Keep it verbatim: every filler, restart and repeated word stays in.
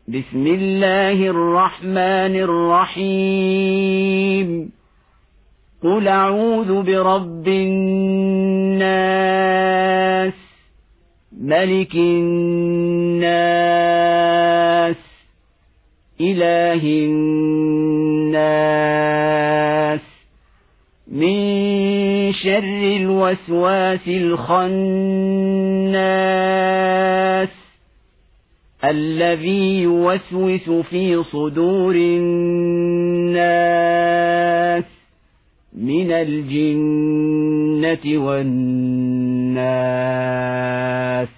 بسم الله الرحمن الرحيم قل أعوذ برب الناس ملك الناس إله الناس من شر الوسواس الخناس الذي يوسوس في صدور الناس من الجنة والناس